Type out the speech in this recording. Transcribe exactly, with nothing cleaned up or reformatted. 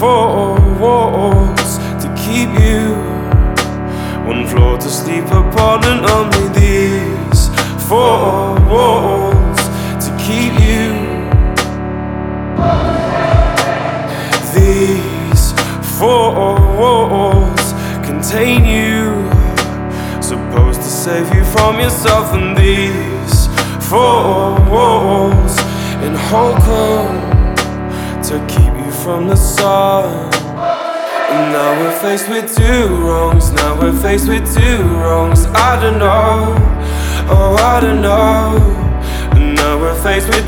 four walls to keep you, one floor to sleep upon, and only these four walls to keep you. These four walls contain you, supposed to save you from yourself, and these four walls in Holcomb to keep you from the sun. And now we're faced with two wrongs, now we're faced with two wrongs. I don't know, oh I don't know. And now we're faced with